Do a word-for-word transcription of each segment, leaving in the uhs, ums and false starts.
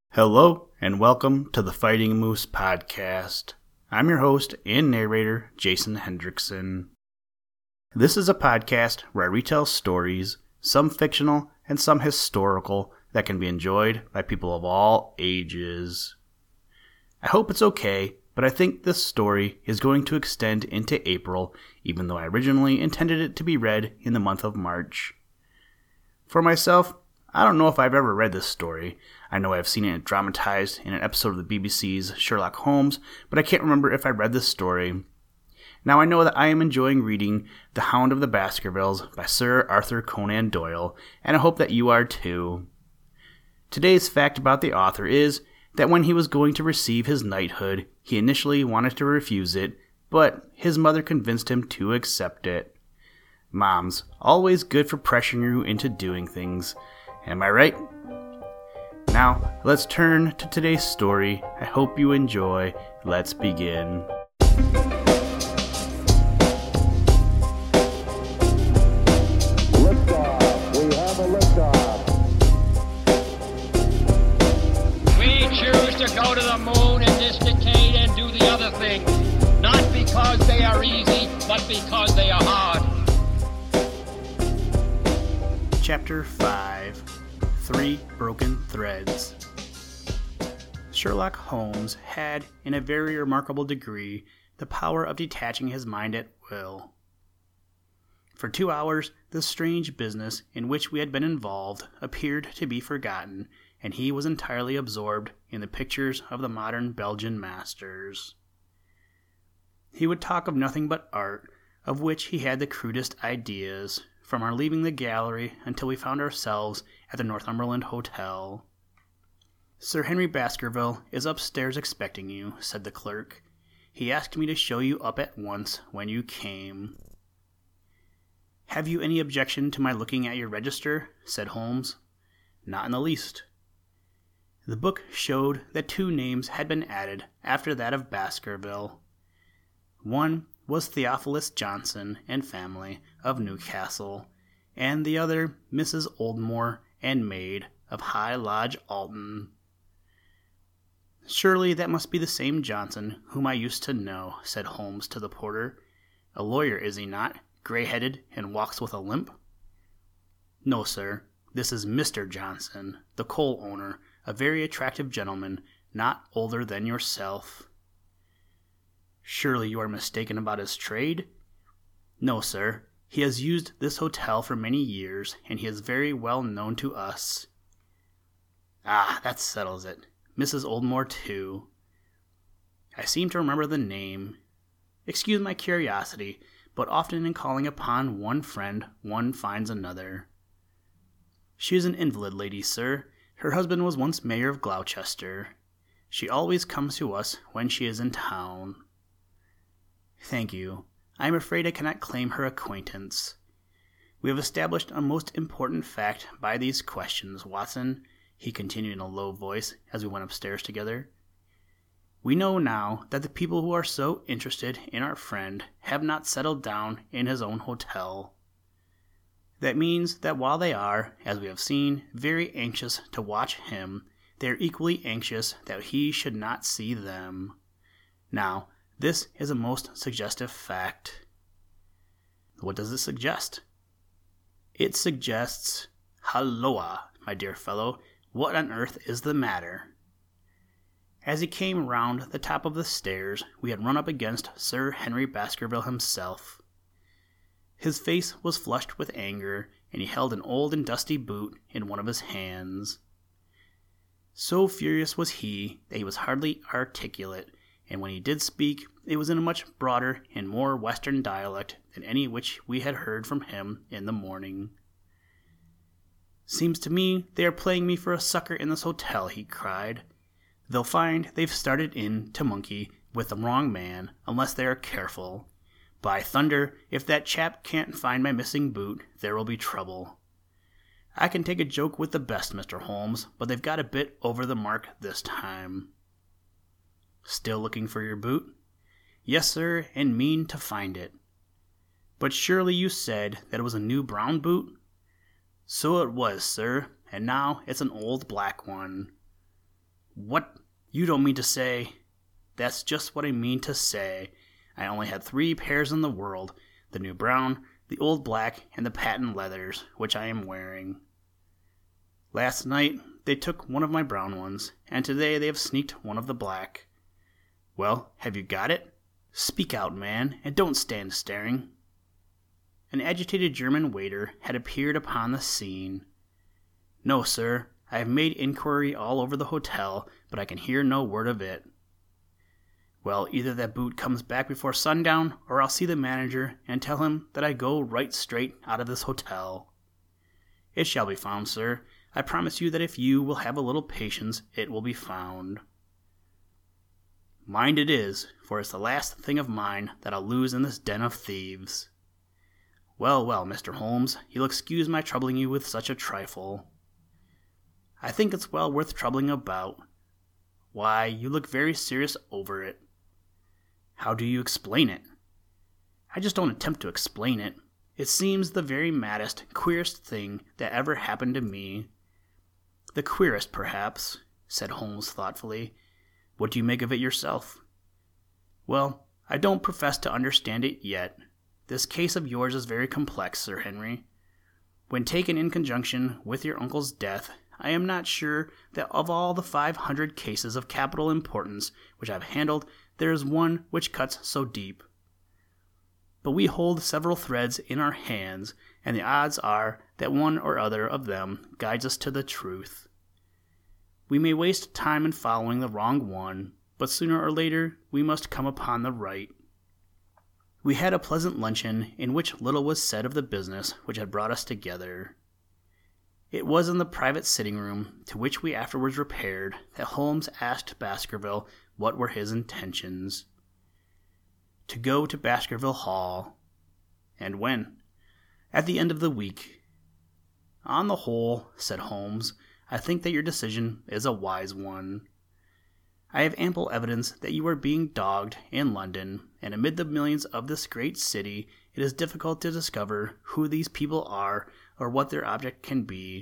Hello, and welcome to the Fighting Moose Podcast. I'm your host and narrator, Jason Hendrickson. This is a podcast where I retell stories, some fictional and some historical, that can be enjoyed by people of all ages. I hope it's okay, but I think this story is going to extend into April, even though I originally intended it to be read in the month of March. For myself, I don't know if I've ever read this story. I know I've seen it dramatized in an episode of the B B C's Sherlock Holmes, but I can't remember if I read this story. Now I know that I am enjoying reading The Hound of the Baskervilles by Sir Arthur Conan Doyle, and I hope that you are too. Today's fact about the author is that when he was going to receive his knighthood, he initially wanted to refuse it, but his mother convinced him to accept it. Moms, always good for pressuring you into doing things. Am I right? Now, let's turn to today's story. I hope you enjoy. Let's begin. Liftoff. We have a liftoff. We choose to go to the moon in this decade and do the other thing, not because they are easy, but because they are hard. Chapter five. Three Broken Threads. Sherlock Holmes had, in a very remarkable degree, the power of detaching his mind at will. For two hours, the strange business in which we had been involved appeared to be forgotten, and he was entirely absorbed in the pictures of the modern Belgian masters. He would talk of nothing but art, of which he had the crudest ideas, from our leaving the gallery until we found ourselves at the Northumberland Hotel. "Sir Henry Baskerville is upstairs expecting you," said the clerk. "He asked me to show you up at once when you came." "Have you any objection to my looking at your register?" said Holmes. "Not in the least." The book showed that two names had been added after that of Baskerville. One was Theophilus Johnson and family of Newcastle, and the other Missus Oldmore and maid of High Lodge, Alton. "Surely that must be the same Johnson whom I used to know," said Holmes to the porter. "A lawyer, is he not, gray-headed and walks with a limp?" "No, sir. This is Mister Johnson, the coal owner, a very attractive gentleman, not older than yourself." "Surely you are mistaken about his trade?" "No, sir. He has used this hotel for many years, and he is very well known to us." "Ah, that settles it. Missus Oldmore, too. I seem to remember the name. Excuse my curiosity, but often in calling upon one friend, one finds another." "She is an invalid lady, sir. Her husband was once mayor of Gloucester. She always comes to us when she is in town." "Thank you. I am afraid I cannot claim her acquaintance. We have established a most important fact by these questions, Watson," he continued in a low voice as we went upstairs together. "We know now that the people who are so interested in our friend have not settled down in his own hotel. That means that while they are, as we have seen, very anxious to watch him, they are equally anxious that he should not see them. Now, this is a most suggestive fact." "What does it suggest?" "It suggests, halloa, my dear fellow, what on earth is the matter?" As he came round the top of the stairs, we had run up against Sir Henry Baskerville himself. His face was flushed with anger, and he held an old and dusty boot in one of his hands. So furious was he that he was hardly articulate, and when he did speak, it was in a much broader and more western dialect than any which we had heard from him in the morning. "Seems to me they are playing me for a sucker in this hotel," he cried. "They'll find they've started in to monkey with the wrong man, unless they are careful. By thunder, if that chap can't find my missing boot, there will be trouble. I can take a joke with the best, Mister Holmes, but they've got a bit over the mark this time." "Still looking for your boot?" "Yes, sir, and mean to find it." "But surely you said that it was a new brown boot?" "So it was, sir, and now it's an old black one." What? You don't mean to say... That's just what I mean to say. I only had three pairs in the world, the new brown, the old black, and the patent leathers, which I am wearing. Last night, they took one of my brown ones, and today they have sneaked one of the black. Well, have you got it? Speak out, man, and don't stand staring. An agitated German waiter had appeared upon the scene. No, sir, I have made inquiry all over the hotel, but I can hear no word of it. Well, either that boot comes back before sundown, or I'll see the manager and tell him that I go right straight out of this hotel. It shall be found, sir. I promise you that if you will have a little patience, it will be found. Mind it is, for it's the last thing of mine that I'll lose in this den of thieves. Well, well, Mister Holmes, you'll excuse my troubling you with such a trifle. I think it's well worth troubling about. Why, you look very serious over it. How do you explain it? I just don't attempt to explain it. It seems the very maddest, queerest thing that ever happened to me. The queerest, perhaps, said Holmes thoughtfully. What do you make of it yourself? Well, I don't profess to understand it yet. This case of yours is very complex, Sir Henry. When taken in conjunction with your uncle's death, I am not sure that of all the five hundred cases of capital importance which I have handled, there is one which cuts so deep. But we hold several threads in our hands, and the odds are that one or other of them guides us to the truth. We may waste time in following the wrong one, but sooner or later we must come upon the right. We had a pleasant luncheon in which little was said of the business which had brought us together. It was in the private sitting room, to which we afterwards repaired, that Holmes asked Baskerville what were his intentions. To go to Baskerville Hall. And when? At the end of the week. On the whole, said Holmes, I think that your decision is a wise one. I have ample evidence that you are being dogged in London, and amid the millions of this great city it is difficult to discover who these people are or what their object can be.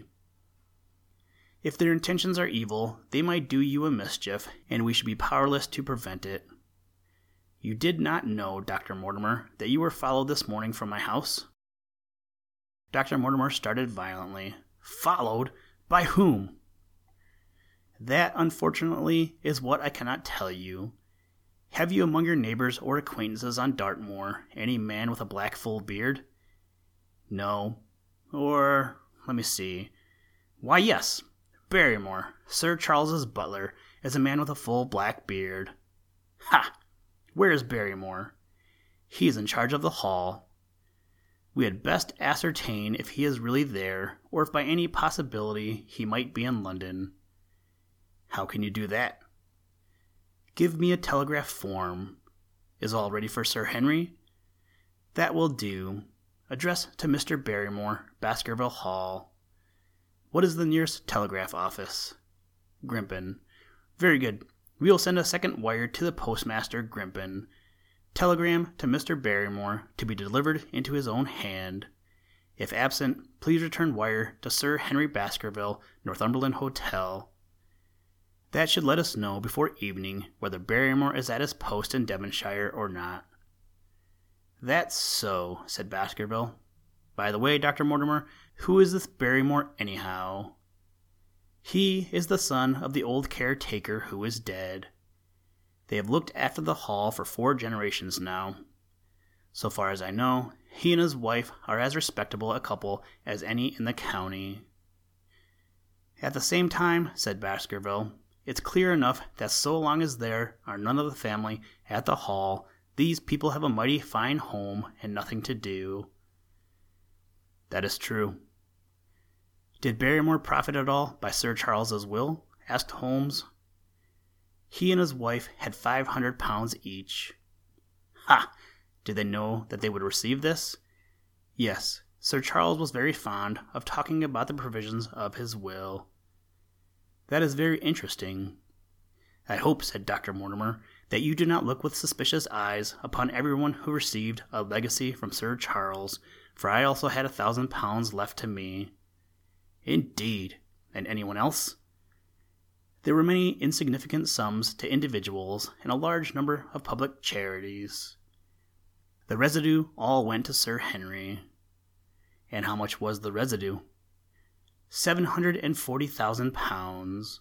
If their intentions are evil, they might do you a mischief, and we should be powerless to prevent it. You did not know, Doctor Mortimer, that you were followed this morning from my house? Doctor Mortimer started violently. Followed? By whom? That, unfortunately, is what I cannot tell you. Have you among your neighbors or acquaintances on Dartmoor any man with a black full beard? No. Or, let me see. Why, yes, Barrymore, Sir Charles's butler, is a man with a full black beard. Ha! Where is Barrymore? He is in charge of the hall. We had best ascertain if he is really there, or if by any possibility he might be in London. How can you do that? Give me a telegraph form. Is all ready for Sir Henry? That will do. Address to Mister Barrymore, Baskerville Hall. What is the nearest telegraph office? Grimpen. Very good. We will send a second wire to the postmaster, Grimpen. Telegram to Mister Barrymore to be delivered into his own hand. If absent, please return wire to Sir Henry Baskerville, Northumberland Hotel. That should let us know before evening whether Barrymore is at his post in Devonshire or not. That's so, said Baskerville. By the way, Doctor Mortimer, who is this Barrymore anyhow? He is the son of the old caretaker who is dead. They have looked after the hall for four generations now. So far as I know, he and his wife are as respectable a couple as any in the county. At the same time, said Baskerville, it's clear enough that so long as there are none of the family at the hall, these people have a mighty fine home and nothing to do. That is true. Did Barrymore profit at all by Sir Charles's will? Asked Holmes. He and his wife had five hundred pounds each. Ha! Did they know that they would receive this? Yes, Sir Charles was very fond of talking about the provisions of his will. That is very interesting. I hope, said Doctor Mortimer, that you do not look with suspicious eyes upon everyone who received a legacy from Sir Charles, for I also had a thousand pounds left to me. Indeed. And anyone else? There were many insignificant sums to individuals and a large number of public charities. The residue all went to Sir Henry. And how much was the residue? Seven hundred and forty thousand pounds.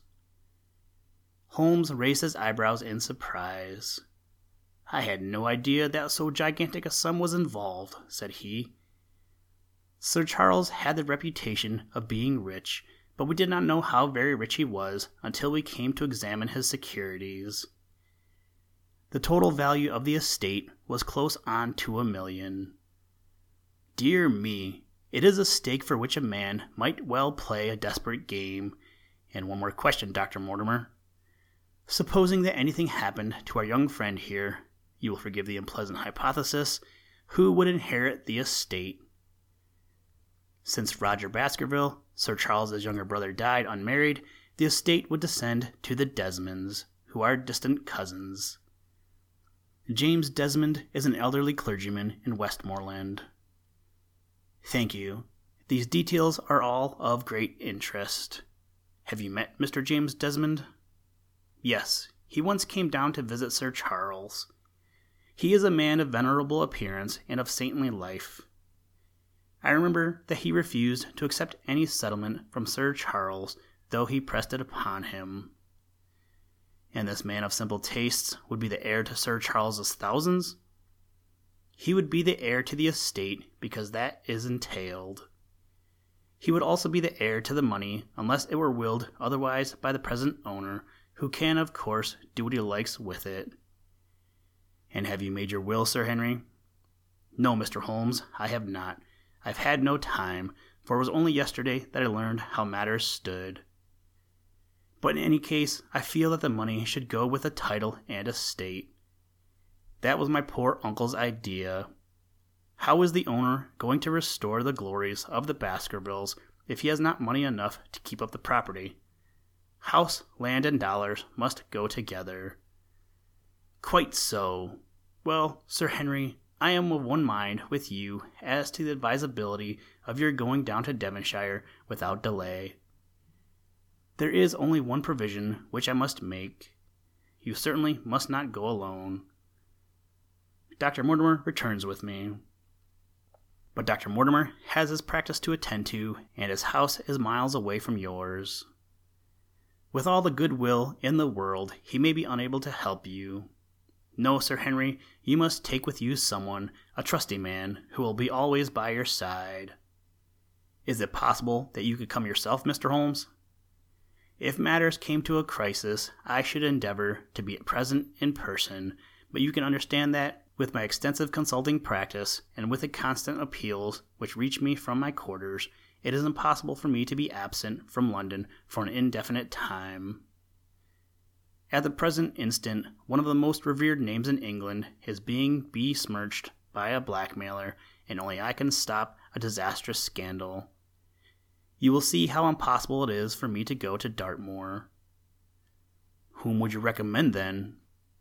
Holmes raised his eyebrows in surprise. I had no idea that so gigantic a sum was involved, said he. Sir Charles had the reputation of being rich, but we did not know how very rich he was until we came to examine his securities. The total value of the estate was close on to a million. Dear me, it is a stake for which a man might well play a desperate game. And one more question, Doctor Mortimer. Supposing that anything happened to our young friend here, you will forgive the unpleasant hypothesis, who would inherit the estate? Since Roger Baskerville, Sir Charles's younger brother, died unmarried, the estate would descend to the Desmonds, who are distant cousins. James Desmond is an elderly clergyman in Westmoreland. Thank you. These details are all of great interest. Have you met Mister James Desmond? Yes, he once came down to visit Sir Charles. He is a man of venerable appearance and of saintly life. I remember that he refused to accept any settlement from Sir Charles, though he pressed it upon him. And this man of simple tastes would be the heir to Sir Charles's thousands? He would be the heir to the estate because that is entailed. He would also be the heir to the money unless it were willed otherwise by the present owner, who can, of course, do what he likes with it. And have you made your will, Sir Henry? No, Mister Holmes, I have not. I've had no time, for it was only yesterday that I learned how matters stood. But in any case, I feel that the money should go with a title and estate. That was my poor uncle's idea. How is the owner going to restore the glories of the Baskervilles if he has not money enough to keep up the property? House, land, and dollars must go together. Quite so. Well, Sir Henry, I am of one mind with you as to the advisability of your going down to Devonshire without delay. There is only one provision which I must make. You certainly must not go alone. Doctor Mortimer returns with me. But Doctor Mortimer has his practice to attend to, and his house is miles away from yours. With all the good will in the world, he may be unable to help you. No, Sir Henry, you must take with you someone, a trusty man, who will be always by your side. Is it possible that you could come yourself, Mister Holmes? If matters came to a crisis, I should endeavor to be present in person, but you can understand that, with my extensive consulting practice, and with the constant appeals which reach me from my quarters, it is impossible for me to be absent from London for an indefinite time. At the present instant, one of the most revered names in England is being besmirched by a blackmailer, and only I can stop a disastrous scandal. You will see how impossible it is for me to go to Dartmoor. Whom would you recommend, then?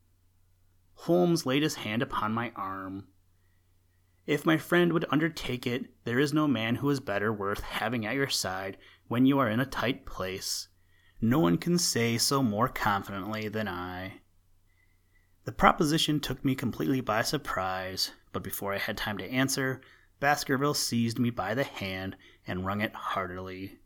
Holmes laid his hand upon my arm. If my friend would undertake it, there is no man who is better worth having at your side when you are in a tight place. No one can say so more confidently than I. The proposition took me completely by surprise, but before I had time to answer, Baskerville seized me by the hand and wrung it heartily.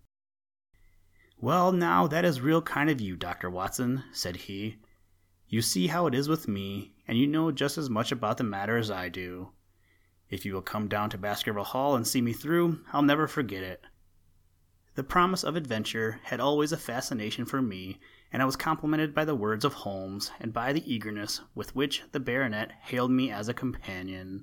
"Well, now, that is real kind of you, Doctor Watson," said he. "You see how it is with me, and you know just as much about the matter as I do. If you will come down to Baskerville Hall and see me through, I'll never forget it." The promise of adventure had always a fascination for me, and I was complimented by the words of Holmes and by the eagerness with which the baronet hailed me as a companion.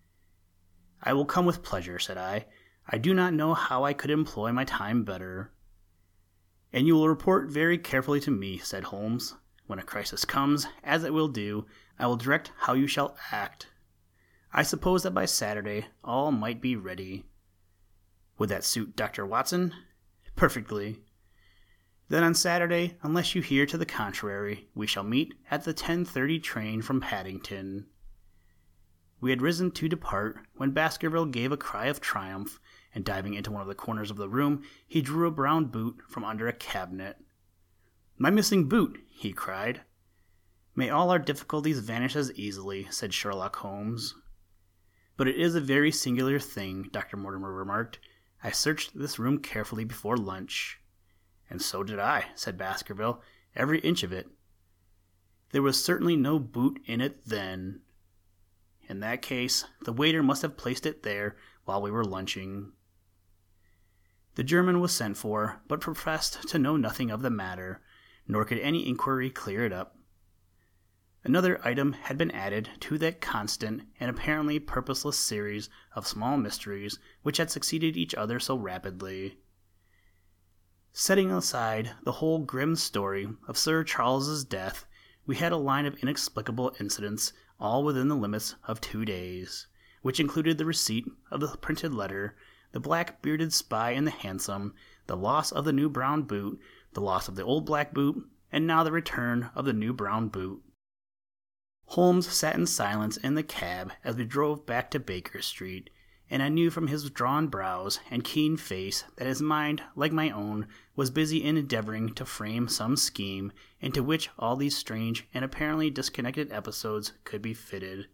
"I will come with pleasure," said I. "I do not know how I could employ my time better." "And you will report very carefully to me," said Holmes. "When a crisis comes, as it will do, I will direct how you shall act. I suppose that by Saturday all might be ready." "Would that suit Doctor Watson?" "Perfectly." "Then on Saturday, unless you hear to the contrary, we shall meet at the ten thirty train from Paddington." We had risen to depart when Baskerville gave a cry of triumph, and diving into one of the corners of the room, he drew a brown boot from under a cabinet. "My missing boot!" he cried. "May all our difficulties vanish as easily," said Sherlock Holmes. "But it is a very singular thing," Doctor Mortimer remarked. "I searched this room carefully before lunch." "And so did I," said Baskerville. "Every inch of it." "There was certainly no boot in it then." "In that case, the waiter must have placed it there while we were lunching." The German was sent for, but professed to know nothing of the matter, nor could any inquiry clear it up. Another item had been added to that constant and apparently purposeless series of small mysteries which had succeeded each other so rapidly. Setting aside the whole grim story of Sir Charles's death, we had a line of inexplicable incidents all within the limits of two days, which included the receipt of the printed letter, the black-bearded spy in the hansom, the loss of the new brown boot, the loss of the old black boot, and now the return of the new brown boot. Holmes sat in silence in the cab as we drove back to Baker Street, and I knew from his drawn brows and keen face that his mind, like my own, was busy in endeavoring to frame some scheme into which all these strange and apparently disconnected episodes could be fitted.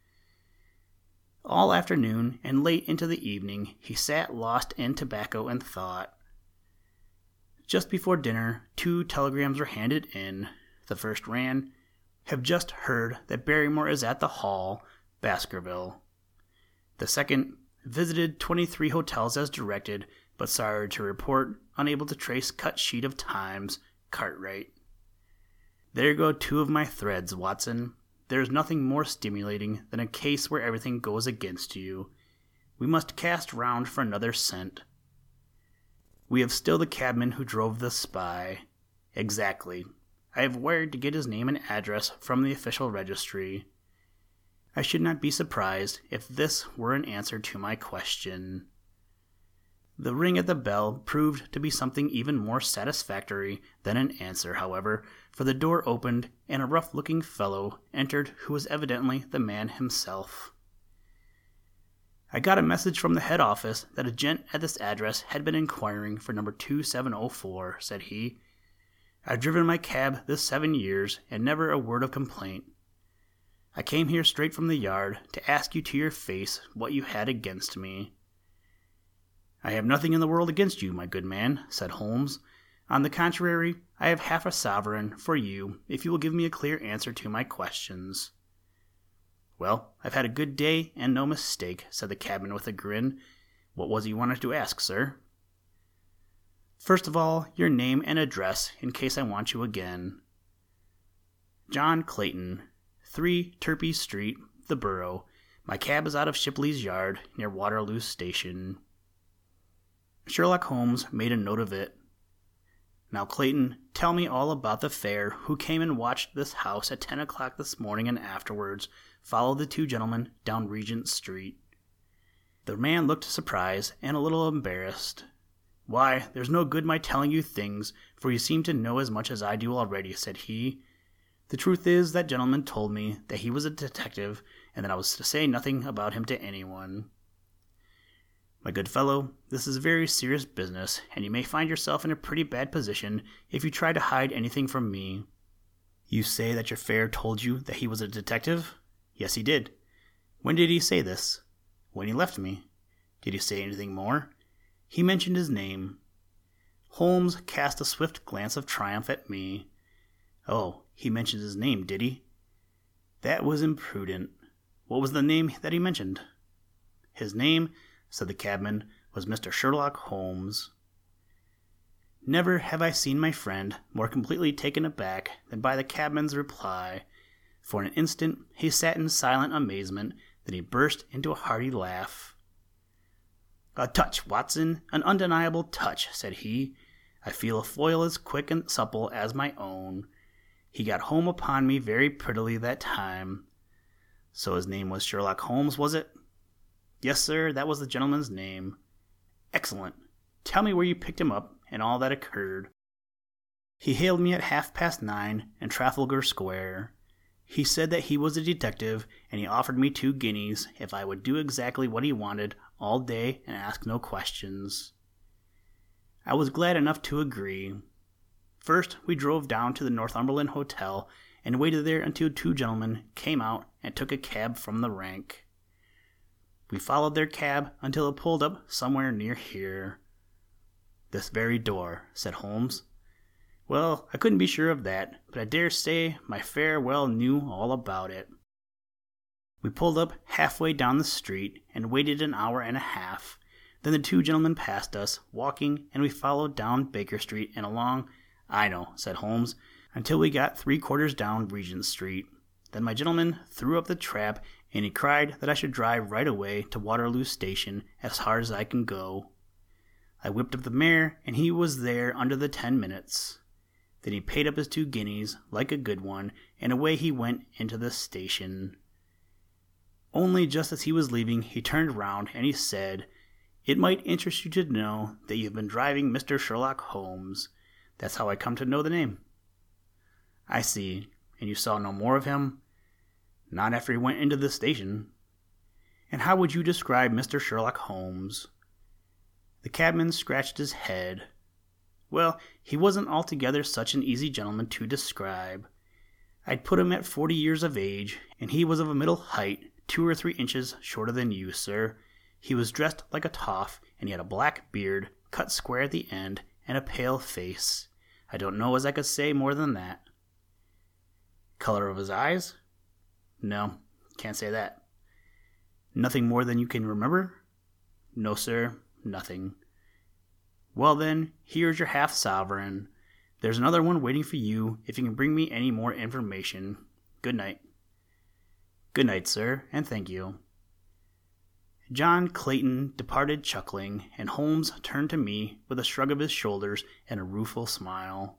All afternoon and late into the evening he sat lost in tobacco and thought. Just before dinner, two telegrams were handed in. The first ran, "Have just heard that Barrymore is at the Hall, Baskerville." The second, "Visited twenty-three hotels as directed, but sorry to report unable to trace cut sheet of Times, Cartwright." There go two of my threads, Watson. There is nothing more stimulating than a case where everything goes against you. We must cast round for another scent. We have still the cabman who drove the spy. Exactly. I have wired to get his name and address from the official registry. I should not be surprised if this were an answer to my question. The ring at the bell proved to be something even more satisfactory than an answer, however, for the door opened and a rough-looking fellow entered who was evidently the man himself. "I got a message from the head office that a gent at this address had been inquiring for number two seven oh four, said he. "I've driven my cab this seven years and never a word of complaint. I came here straight from the yard to ask you to your face what you had against me." "I have nothing in the world against you, my good man," said Holmes. "On the contrary, I have half a sovereign for you if you will give me a clear answer to my questions." "Well, I've had a good day and no mistake," said the cabman with a grin. "What was it you wanted to ask, sir?" "First of all, your name and address in case I want you again." "John Clayton, three Turpey Street, the Borough. My cab is out of Shipley's Yard, near Waterloo Station." Sherlock Holmes made a note of it. "Now, Clayton, tell me all about the fare who came and watched this house at ten o'clock this morning and afterwards followed the two gentlemen down Regent Street." The man looked surprised and a little embarrassed. "Why, there's no good my telling you things, for you seem to know as much as I do already," said he. "The truth is, that gentleman told me that he was a detective, and that I was to say nothing about him to anyone. My good fellow, this is a very serious business, and you may find yourself in a pretty bad position if you try to hide anything from me." "You say that your fare told you that he was a detective?" "Yes, he did." "When did he say this?" "When he left me." "Did he say anything more?" "He mentioned his name." Holmes cast a swift glance of triumph at me. "Oh, he mentioned his name, did he?" "That was imprudent. What was the name that he mentioned?" "His name," said the cabman, "was Mister Sherlock Holmes." Never have I seen my friend more completely taken aback than by the cabman's reply. For an instant he sat in silent amazement, then he burst into a hearty laugh. "A touch, Watson, an undeniable touch," said he. "I feel a foil as quick and supple as my own. He got home upon me very prettily that time. So his name was Sherlock Holmes, was it?" "Yes, sir, that was the gentleman's name." "Excellent. Tell me where you picked him up, and all that occurred." "He hailed me at half-past nine in Trafalgar Square. He said that he was a detective, and he offered me two guineas if I would do exactly what he wanted all day and ask no questions. I was glad enough to agree. First, we drove down to the Northumberland Hotel and waited there until two gentlemen came out and took a cab from the rank. We followed their cab until it pulled up somewhere near here. "This very door," said Holmes. Well, I couldn't be sure of that, but I dare say my fare well knew all about it. We pulled up halfway down the street and waited an hour and a half. Then the two gentlemen passed us, walking, and we followed down Baker Street and along. "I know," said Holmes, "until we got three quarters down Regent Street. Then my gentleman threw up the trap, and he cried that I should drive right away to Waterloo Station as hard as I can go. I whipped up the mare, and he was there under the ten minutes. Then he paid up his two guineas, like a good one, and away he went into the station. Only just as he was leaving, he turned round, and he said, 'It might interest you to know that you have been driving Mister Sherlock Holmes.' That's how I come to know the name." "I see. And you saw no more of him?" "Not after he went into the station." "And how would you describe Mister Sherlock Holmes?" The cabman scratched his head. "Well, he wasn't altogether such an easy gentleman to describe. I'd put him at forty years of age, and he was of a middle height, two or three inches shorter than you, sir. He was dressed like a toff, and he had a black beard, cut square at the end, and a pale face. I don't know as I could say more than that." "Color of his eyes?" "No, can't say that." "Nothing more than you can remember?" "No, sir, nothing." "Well, then, here's your half sovereign. There's another one waiting for you if you can bring me any more information. Good night." "Good night, sir, and thank you." John Clayton departed chuckling, and Holmes turned to me with a shrug of his shoulders and a rueful smile.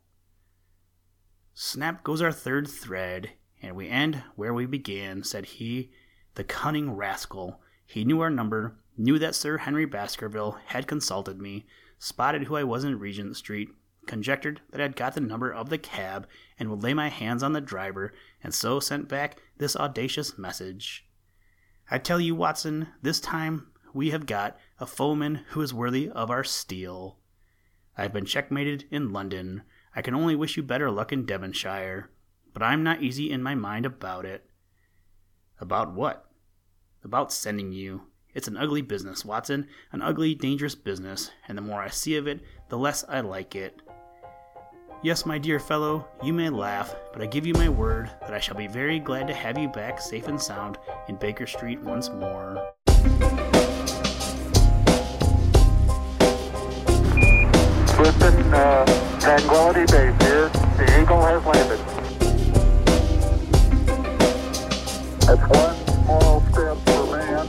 "Snap goes our third thread, and we end where we began," said he. "The cunning rascal! He knew our number, knew that Sir Henry Baskerville had consulted me, spotted who I was in Regent Street, conjectured that I had got the number of the cab and would lay my hands on the driver, and so sent back this audacious message. I tell you, Watson, this time we have got a foeman who is worthy of our steel. I have been checkmated in London. I can only wish you better luck in Devonshire, but I'm not easy in my mind about it." "About what?" "About sending you. It's an ugly business, Watson, an ugly, dangerous business, and the more I see of it, the less I like it. Yes, my dear fellow, you may laugh, but I give you my word that I shall be very glad to have you back safe and sound in Baker Street once more." Houston, uh, Tranquility Base here. The Eagle has landed. That's one small step for man,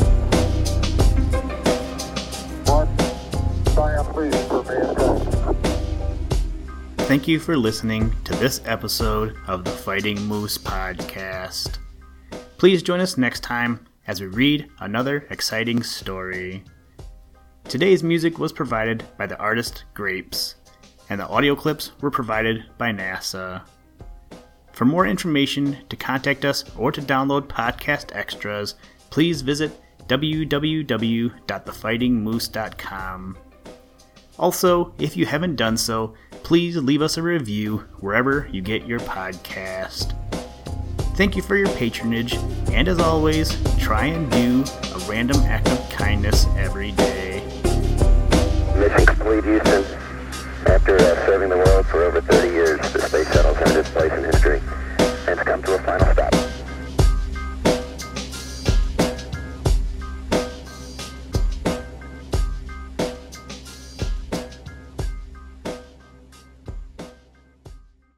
one giant leap for mankind. Thank you for listening to this episode of the Fighting Moose Podcast. Please join us next time as we read another exciting story. Today's music was provided by the artist Grapes, and the audio clips were provided by NASA. For more information, to contact us, or to download podcast extras, please visit w w w dot the fighting moose dot com. Also, if you haven't done so, please leave us a review wherever you get your podcast. Thank you for your patronage, and as always, try and do a random act of kindness every day. Mission complete, Houston. After uh, serving the world for over thirty years, the space shuttle's earned its place in history and it's come to a final stop.